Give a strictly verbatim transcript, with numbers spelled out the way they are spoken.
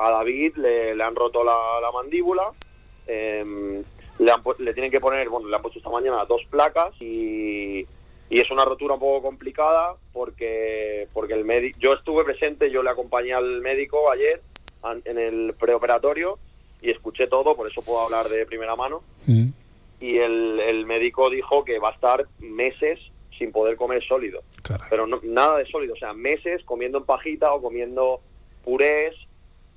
a David le, le han roto la, la mandíbula, eh, le, han, le tienen que poner, bueno, le han puesto esta mañana dos placas y, y es una rotura un poco complicada porque porque el médico, yo estuve presente, yo le acompañé al médico ayer en el preoperatorio y escuché todo, por eso puedo hablar de primera mano. Mm. Y el, el médico dijo que va a estar meses sin poder comer sólido. Caray. Pero no, nada de sólido, o sea, meses comiendo en pajita o comiendo purés